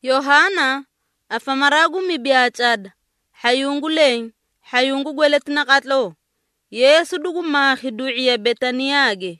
Yohana afamaragu mibiachad hayungu gweletina katlo Yesu dugu maahi du'iya Betaniage.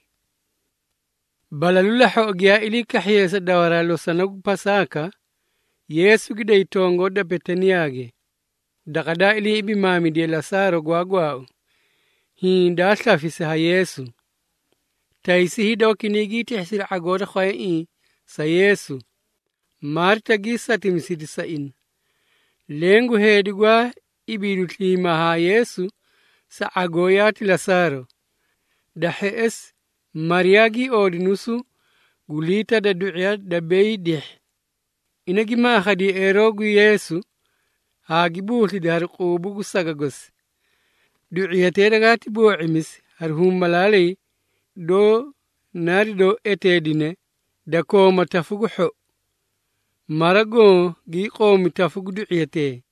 Balalula hoogyaa ili kaxiyesa dawaralo sanagu pasaka Yesu gida itongo da Betaniage. Dakada ili ibi mami di Lasaro gwagwao. Hinda slafise ha Yesu. Taisi hida wakinigiti hisira agoda khwae sa Yesu. Marta gisa timisiti sa in. Lengu hedigwa ibiru tlima ha Yesu sa agoyati Lasaro. Dahes Mariagi odinusu gulita da du'ya da bei dih. Inagi mahadi erogu Yesu hagibuhli dar qubugu sagagos. Du'ya tedagati bu'imis harhum malalei do nari do etedine da koma tafugu ho. Marago gi qomi tafugu du'yate.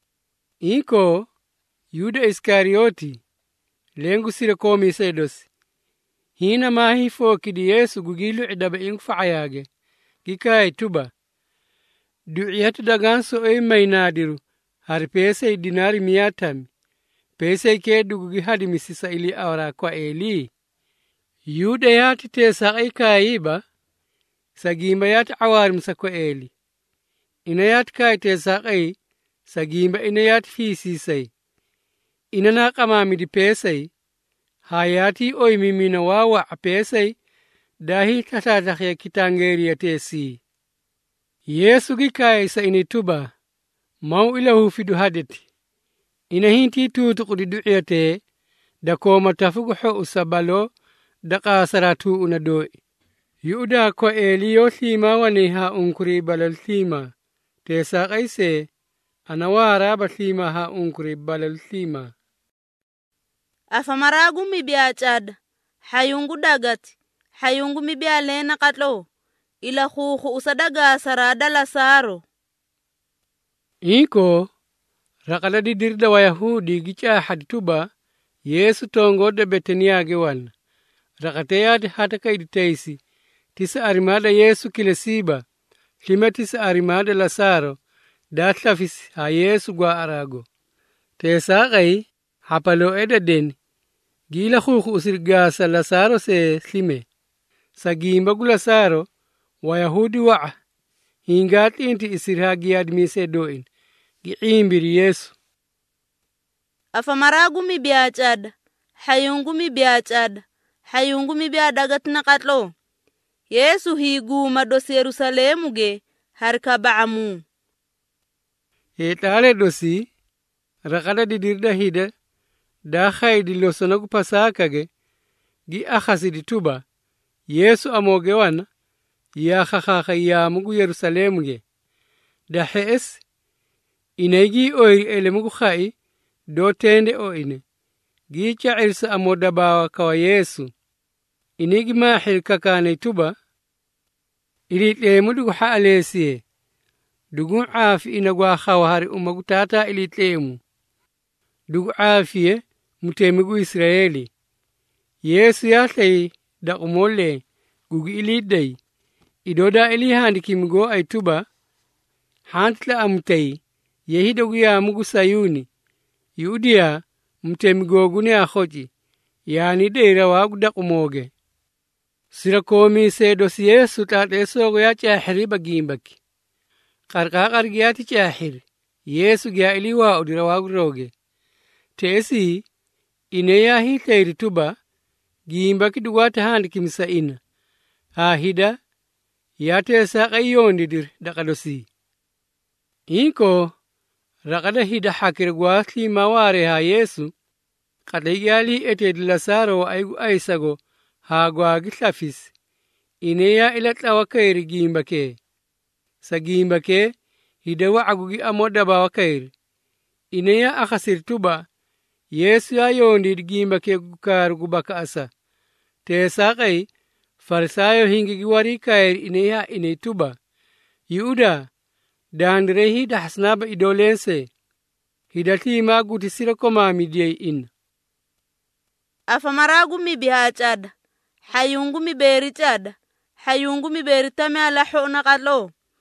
Inko Yuda Iskarioti lengu sira komi sedos. Hina mahi foki di Yesu gugilu idaba ing faayage. Gikai tuba. Du'yatu daganso ay may nadiru. Har pesay dinari miyatami. Pesay kedu gugi hadi misisa ili awra kwa Eli. Yuda yati tesa ay kaiba. Sagimba yati awarim sa kwa Eli. Ina yati kai tesa ay. Sagimba ina yati fisi say. Ina nakamami di pesay. Hayati oy mimina wawa apesay dahi tatatakhya kitangeri yatesi. Yesu gikai sa inituba mau ilahu fidu hadeti. Ina hinti tutu kudi du'yate da koma tafugu ho usabalo da qasaratu unadoi. Yuda ko Eliyo thima waniha unkuri balal thima. Tesa qaise anawara ba thima ha unkuri balal thima. Afamaragu mibiachad hayungu dagati hayungu mibialena katlo ila khuhu usadaga sarada Lasaro. Inko rakala di dirda wa Yahudi gicha hadituba Yesu tongo de Betaniage wan. Rakateyati hata kaiditeisi tisa arimada Yesu kilesiba lima tisa arimada Lasaro datlafis ha Yesu gwa arago. Tesa gai hapalo eda deni. Gila khuku usirgasa Lasaro se lime. Sagimba gu Lasaro wa Yahudi waa. Hingati inti isirhagi admise doin. Giimbiri Yesu. Afamaragu mibiachad hayungu mibiadagat na katlo. Yesu higu madosi Yerusalemu ge harka baamu. Etale dosi rakada didirda hida da khaydi losonagu pasakage gi akhasi dituba Yesu amoge wana ya khakha ya mugu Yerusalemu ge da hes inegi oy elemugu khai do tende o ine gi cha'irsa amoda bawa kawa Yesu inegi mahil kakane tuba ili lemudu haalesiye dugu afi inagwa khawari umagu tata ili lemu dugu afiye mutemigu Israeli. Yesu yatlay da umole gugi ilidday. Idoda ili handikimigo ay tuba. Hantla amtay yehidogu ya mugu Sayuni. Yudia mutemigo guni akhoji. Yani deira wagu da umoge. Sirakomi sedos Yesu tatesogo ya chahiri bagimbaki. Karkakar giyati chahiri. Yesu gya ili wa udira wagu roge. Tesi ineya hitayri tuba gimba kiduwata handi kimsa ina. Hida yate saqa yondidir dakadosi. Inko rakada hida hakir gwasli maware ha Yesu kadayyali eted Lasaro aygu aisago ha gwagi tlafis. Ineya ilatlawa kairi gimba ke. Sa gimba ke hida waagugi amoda bawa kairi. Ineya akhasir tuba Yesu ya yondi gimba ke gukarugu baka asa. Tesa kai Farisayo hingi wari kair ineya inetuba. Yuda dandre hida hasnaba idolense. Hidati maguti sira koma midiyay in. Afamaragu mibiachad hayungu miberi tame ala hona katlo.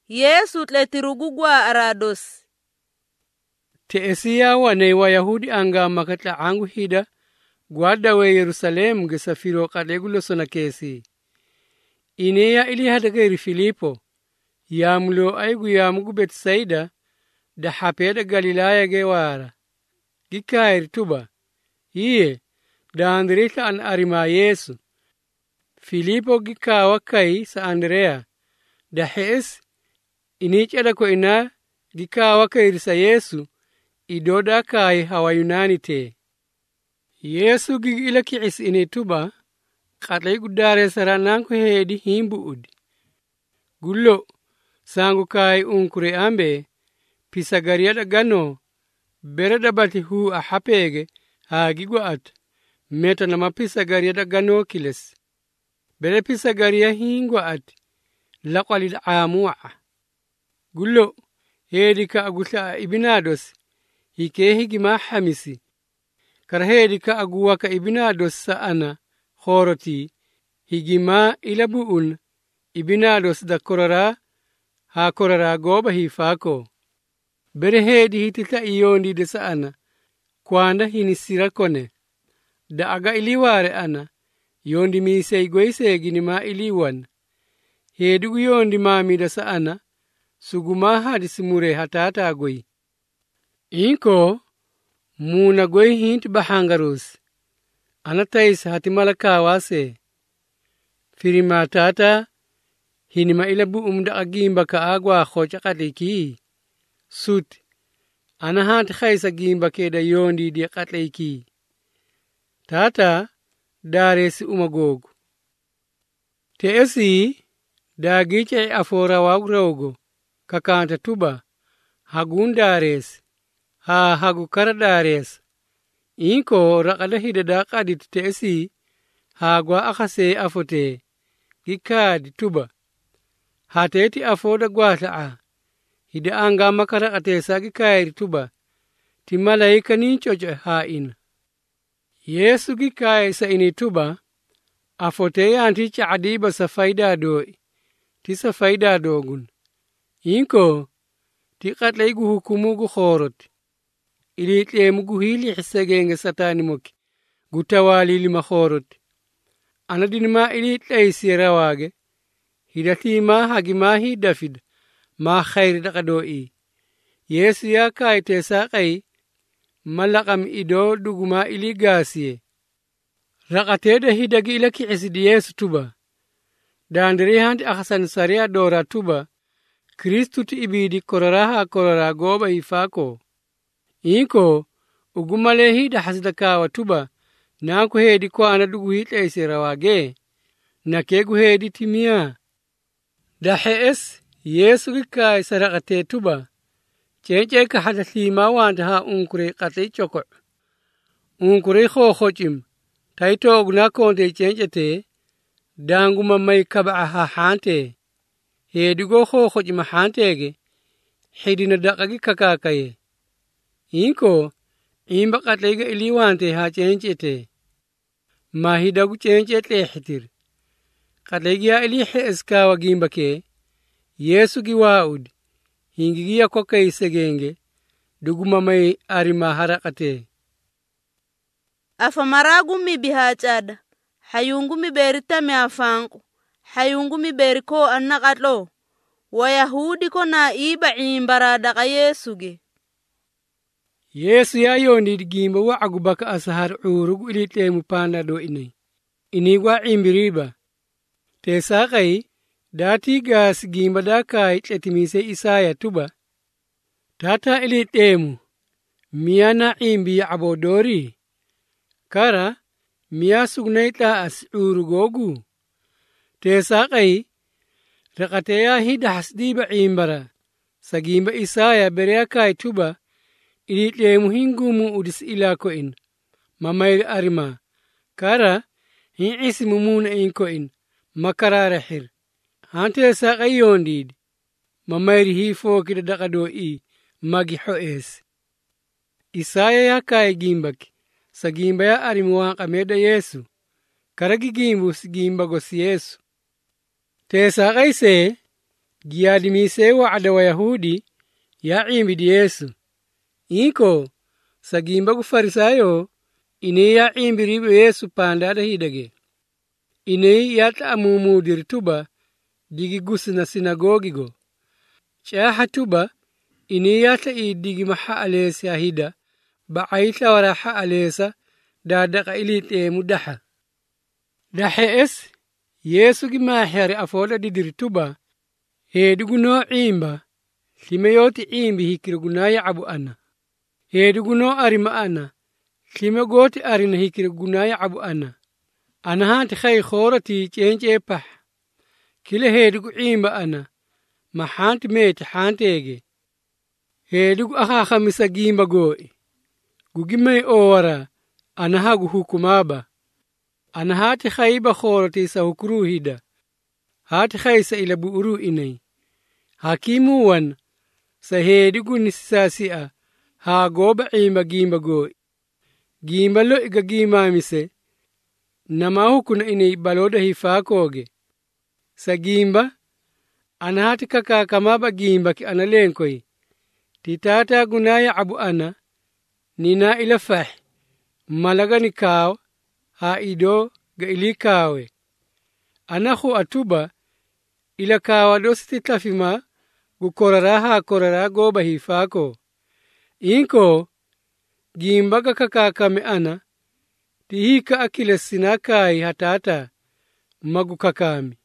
Yesu tletirugugwa arados. Teesiya wane Wayahudi anga makatla angu hida gwada we Yerusalem ge safiro kadegulo sona kesi. Ineya ili hadageri Filipo yamlo aigu yamugu Betsaida da hapeda Galilaya ge wara. Gikairi tuba iye da Andrita an arima Yesu. Filipo gikawa kai sa Andrea da hees inichada ko ina gikawa kai sa Yesu idoda kai hawa Yunani te. Yesu gigila kiis ini tuba katlay gudare sarananko heedi himbu udi. Gullo sangu kai unkure ambe pisagariada gano berada bati hu a hapege hagigwa at meta nama pisagariada gano kiles. Bere pisagaria hingwa at laqalil amua. Gullo heedi ka agusla ibinados hike higima hamisi. Karahedi ka aguwa ka ibinados saana khoroti higima ilabuun ibinados da korara ha korara goba hifako. Bere hedi hitita iyondi de saana kwanda hinisira kone. Da aga iliware ana yondi misei goise ginima iliwan. Hedi uyondi mami da saana suguma hadisimure hatata agoi. Inko muna goi hint bahangarus. Anatais hatimala kawase. Firima tata hinima ilabu umda agimba ka agwa khocha katiki. Sut anahat khaisa gimba keda yondi di katiki. Tata dares umagogu. Teesi dagiche afora wagrogo kakanta tuba hagun dares. Ha hagu karadares. Inko rakada hidada kadit teesi hagwa akase afote gikadi tuba. Hateti afoda gwataa. Hida anga makara atesa gikairi tuba. Timalaika ninchocho hain. Yesu gikai sa ini tuba. Afote anticha adiba sa faida doi. Tisa faida dogun. Inko tikatlaygu hukumugu khorot. Ilitle muguhili hisagenge satani moki. Gutawali lima khorot. Anadinima ilitle isira wage. Hidatima hagimahi dafid. Ma khairi dakadoi. Yesu ya kai tesa kai. Malakam ido duguma iligasiye. Rakateda hidagi ilaki isidi Yesu tuba. Dandiri hanti akhasan saria dora tuba. Kristu ti ibidi koraraha korara goba hifako. Inko ugumale hida hasidakawa tuba na kuhedi kwa anadugu hita isira wage na kegu hedi timia. Da hees Yesu gikai sarakate tuba chenche ka hadathima wanda ha unkure kate choko. Unkure khochim taito ugna konde chenche te dangu mamay kaba ha hante. Hedi go khochim hantege hedi nadakagi kakakaye. Inko imba katlega iliwante ha chenchete. Mahidagu chenchete hitir. Katlegia ilihe eskawa gimbake. Yesu giwaud. Hingigia koka isegenge. Duguma mai arima harakate. Afamaragu mi bihachada. Hayungu mi berita mi afangu. Hayungu mi beriko annakatlo. Wayahudi ko na iba imbarada ka Yesu ge. Yesu ya yondi gimba wa agubaka asahar urugu ilite mupanda do inay. Inigwa imbiriba. Tesa kai dati gas gimba da kai chetimise Isaya tuba. Tata ilite mu. Miyana imbi abodori. Kara miya sugnaita as urugogu. Tesa kai rakateya hida hasdiba imbara. Sa gimba Isaya berea kai tuba. Ilite muhingumu udis ilako in. Mamayr arima. Kara hin isimu muna inko in. Makarara hir. Hante saqa yondid. Mamayr hifo kida dakado i. Magi hoes. Isaya ya kai gimbak. Sa gimba ya arimuwa kameda Yesu. Kara gigimbu si gimba gosi Yesu. Te saqa ise. giyaadimise wa'ada Wayahudi ya'imbidi Yesu. Inko sagimba gu Farisayo ine ya'imbiri Yesu pandada hidage. Ine yata amumudir tuba digi gusna sinagogi go. Chaha tuba ine yata digi maha alesa hida ba'aita waraha alesa dadaka ilite mudaha. Dahe es Yesu gimahari afoda didir tuba heduguno imba limeyoti imbi hikirgunaya abu ana. Heduguno arima ana limegoti arina hikirgunaya abu ana. Ana hanti khay khorati chenche pah. Kile hedugu imba ana mahanti meti hantege. Hedugu akha misagimba goi. Gugimay owara ana hagu hukumaba. Ana hati khayba khorati sa hukuru hida. Hati khaysa ila buuru inay. Hakimu wan sa hedugu nisasia ha goba imba gimba goi. Gimba lo iga gima mise. Nama hukuna inay baloda hifakoge. Sa gimba ana hati kaka kamaba gimba ki analenkoi. Titata gunaya abu ana nina ila fah. Malaga ni kao ha ido ga ili kawe. Anahu atuba ila kawa dosti tafima gukorara korara goba hifako. Inko gimba ga kaka kame ana tihika akile sinakai hatata magu kakami.